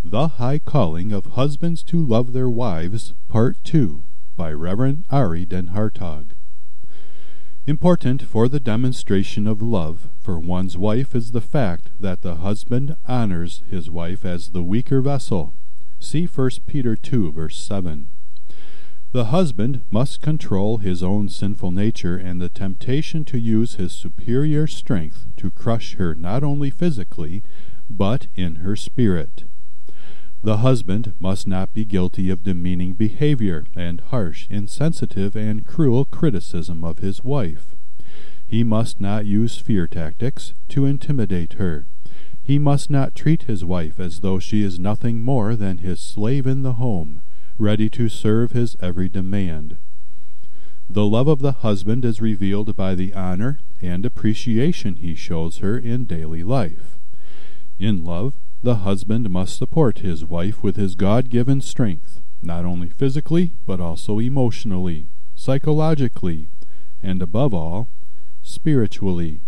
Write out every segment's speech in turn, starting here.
The High Calling of Husbands to Love Their Wives, Part 2, by Reverend Ari den Hartog. Important for the demonstration of love for one's wife is the fact that the husband honors his wife as the weaker vessel. See 1 Peter 2, verse 7. The husband must control his own sinful nature and the temptation to use his superior strength to crush her not only physically, but in her spirit. The husband must not be guilty of demeaning behavior and harsh, insensitive, and cruel criticism of his wife. He must not use fear tactics to intimidate her. He must not treat his wife as though she is nothing more than his slave in the home, ready to serve his every demand. The love of the husband is revealed by the honor and appreciation he shows her in daily life. In love, the husband must support his wife with his God-given strength, not only physically, but also emotionally, psychologically, and above all, spiritually.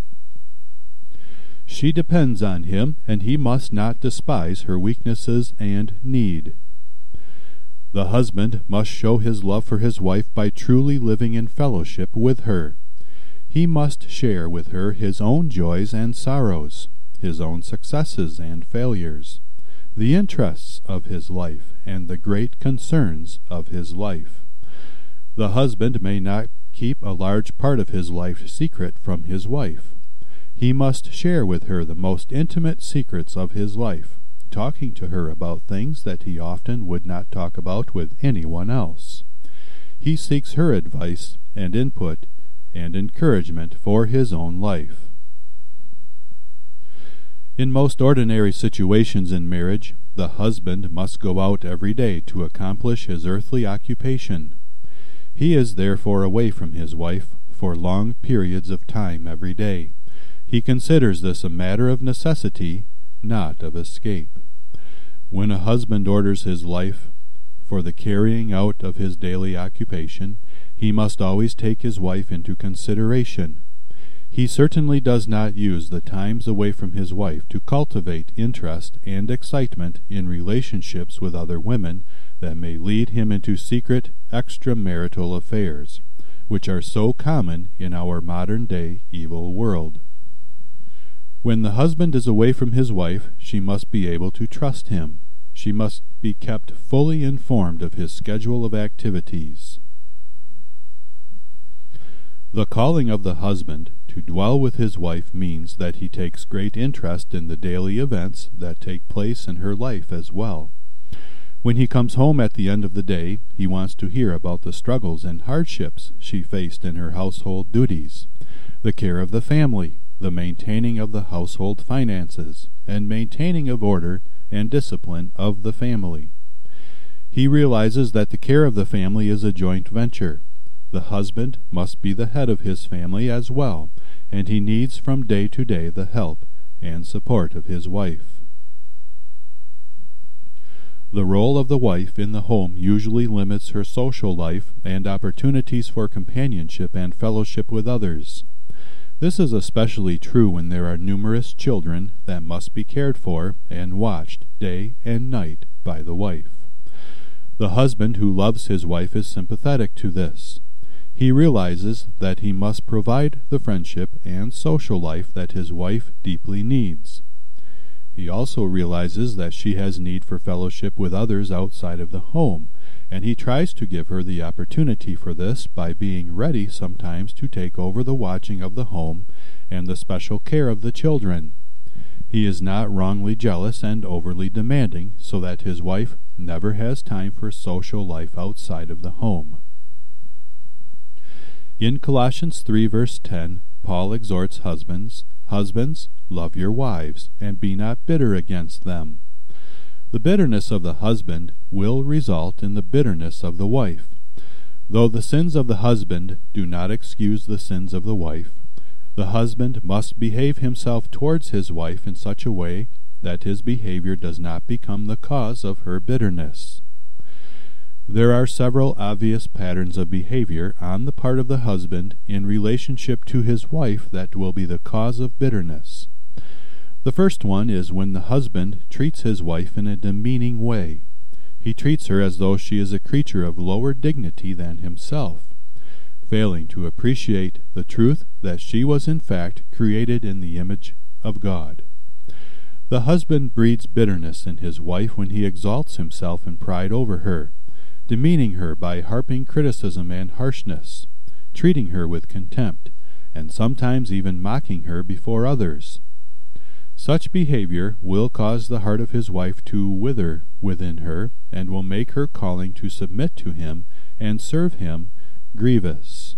She depends on him, and he must not despise her weaknesses and need. The husband must show his love for his wife by truly living in fellowship with her. He must share with her his own joys and sorrows, his own successes and failures, the interests of his life, and the great concerns of his life. The husband may not keep a large part of his life secret from his wife. He must share with her the most intimate secrets of his life, talking to her about things that he often would not talk about with anyone else. He seeks her advice and input and encouragement for his own life. In most ordinary situations in marriage, the husband must go out every day to accomplish his earthly occupation. He is therefore away from his wife for long periods of time every day. He considers this a matter of necessity, not of escape. When a husband orders his life for the carrying out of his daily occupation, he must always take his wife into consideration. He certainly does not use the times away from his wife to cultivate interest and excitement in relationships with other women that may lead him into secret extramarital affairs, which are so common in our modern-day evil world. When the husband is away from his wife, she must be able to trust him. She must be kept fully informed of his schedule of activities. The calling of the husband to dwell with his wife means that he takes great interest in the daily events that take place in her life as well. When he comes home at the end of the day, he wants to hear about the struggles and hardships she faced in her household duties, the care of the family, the maintaining of the household finances, and maintaining of order and discipline of the family. He realizes that the care of the family is a joint venture. The husband must be the head of his family as well, and he needs from day to day the help and support of his wife. The role of the wife in the home usually limits her social life and opportunities for companionship and fellowship with others. This is especially true when there are numerous children that must be cared for and watched day and night by the wife. The husband who loves his wife is sympathetic to this. He realizes that he must provide the friendship and social life that his wife deeply needs. He also realizes that she has need for fellowship with others outside of the home, and he tries to give her the opportunity for this by being ready sometimes to take over the watching of the home and the special care of the children. He is not wrongly jealous and overly demanding, so that his wife never has time for social life outside of the home. In Colossians 3 verse 10, Paul exhorts husbands, "Husbands, love your wives, and be not bitter against them." The bitterness of the husband will result in the bitterness of the wife. Though the sins of the husband do not excuse the sins of the wife, the husband must behave himself towards his wife in such a way that his behavior does not become the cause of her bitterness. There are several obvious patterns of behavior on the part of the husband in relationship to his wife that will be the cause of bitterness. The first one is when the husband treats his wife in a demeaning way. He treats her as though she is a creature of lower dignity than himself, failing to appreciate the truth that she was in fact created in the image of God. The husband breeds bitterness in his wife when he exalts himself in pride over her, demeaning her by harping criticism and harshness, treating her with contempt, and sometimes even mocking her before others. Such behavior will cause the heart of his wife to wither within her, and will make her calling to submit to him and serve him grievous.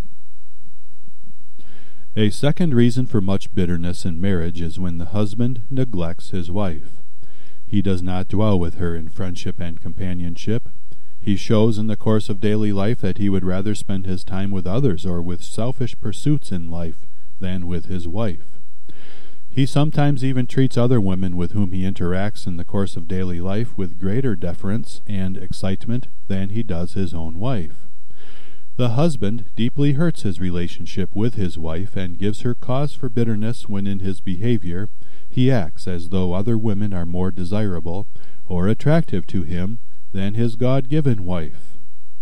A second reason for much bitterness in marriage is when the husband neglects his wife. He does not dwell with her in friendship and companionship. He shows in the course of daily life that he would rather spend his time with others or with selfish pursuits in life than with his wife. He sometimes even treats other women with whom he interacts in the course of daily life with greater deference and excitement than he does his own wife. The husband deeply hurts his relationship with his wife and gives her cause for bitterness when in his behavior he acts as though other women are more desirable or attractive to him than his God-given wife.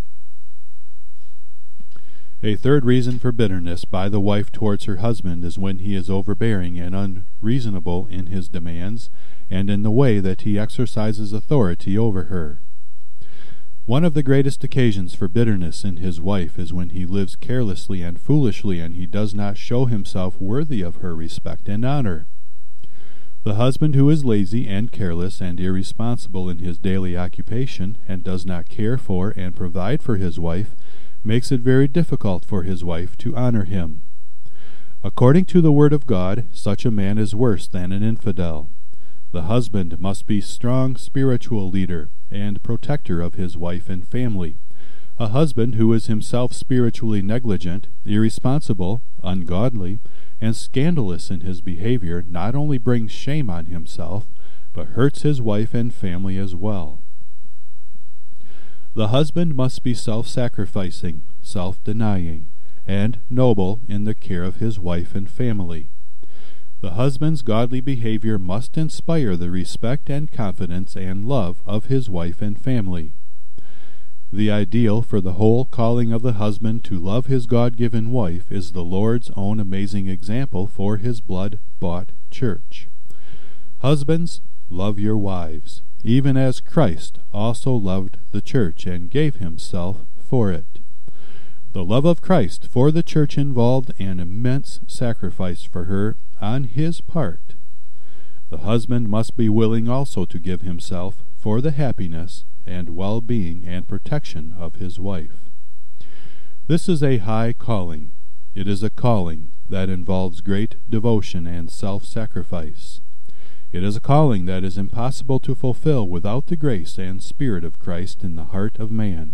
A third reason for bitterness by the wife towards her husband is when he is overbearing and unreasonable in his demands and in the way that he exercises authority over her. One of the greatest occasions for bitterness in his wife is when he lives carelessly and foolishly and he does not show himself worthy of her respect and honor. The husband who is lazy and careless and irresponsible in his daily occupation and does not care for and provide for his wife makes it very difficult for his wife to honor him. According to the Word of God, such a man is worse than an infidel. The husband must be strong spiritual leader and protector of his wife and family. A husband who is himself spiritually negligent, irresponsible, ungodly, and scandalous in his behavior not only brings shame on himself, but hurts his wife and family as well. The husband must be self-sacrificing, self-denying, and noble in the care of his wife and family. The husband's godly behavior must inspire the respect and confidence and love of his wife and family. The ideal for the whole calling of the husband to love his God-given wife is the Lord's own amazing example for his blood-bought church. Husbands, love your wives, even as Christ also loved the church and gave himself for it. The love of Christ for the church involved an immense sacrifice for her on his part. The husband must be willing also to give himself for the happiness and well-being and protection of his wife. This is a high calling. It is a calling that involves great devotion and self-sacrifice. It is a calling that is impossible to fulfill without the grace and Spirit of Christ in the heart of man.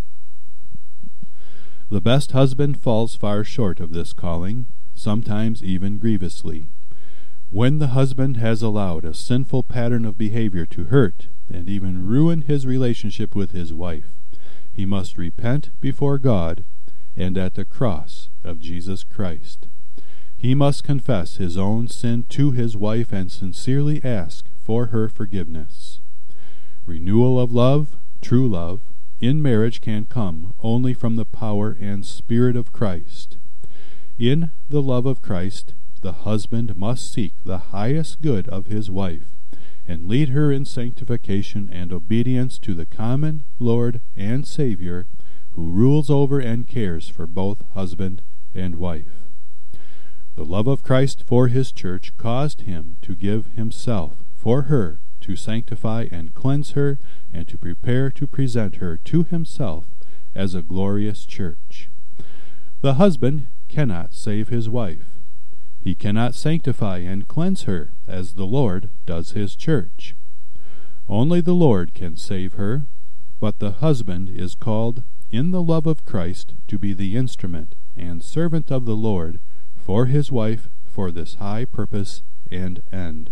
The best husband falls far short of this calling, sometimes even grievously. When the husband has allowed a sinful pattern of behavior to hurt and even ruin his relationship with his wife, he must repent before God and at the cross of Jesus Christ. He must confess his own sin to his wife and sincerely ask for her forgiveness. Renewal of love, true love, in marriage can come only from the power and Spirit of Christ. In the love of Christ, the husband must seek the highest good of his wife and lead her in sanctification and obedience to the common Lord and Savior who rules over and cares for both husband and wife. The love of Christ for his church caused him to give himself for her to sanctify and cleanse her and to prepare to present her to himself as a glorious church. The husband cannot save his wife. He cannot sanctify and cleanse her as the Lord does his church. Only the Lord can save her, but the husband is called in the love of Christ to be the instrument and servant of the Lord for his wife for this high purpose and end.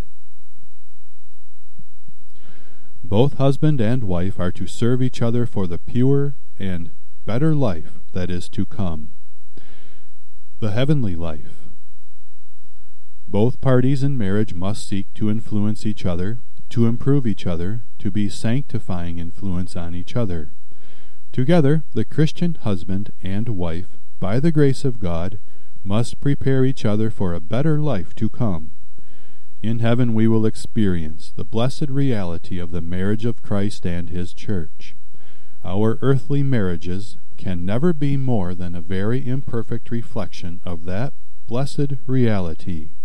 Both husband and wife are to serve each other for the pure and better life that is to come, the heavenly life. Both parties in marriage must seek to influence each other, to improve each other, to be sanctifying influence on each other. Together, the Christian husband and wife, by the grace of God, must prepare each other for a better life to come. In heaven we will experience the blessed reality of the marriage of Christ and His church. Our earthly marriages can never be more than a very imperfect reflection of that blessed reality.